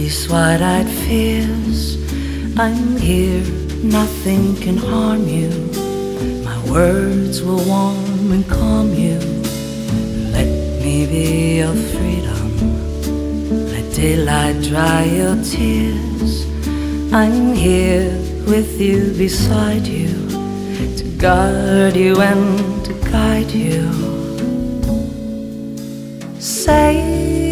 These wide-eyed fears, I'm here, nothing can harm you. My words will warm and calm you. Let me be your freedom. Let daylight dry your tears. I'm here with you, beside you, to guard you and to guide you. Say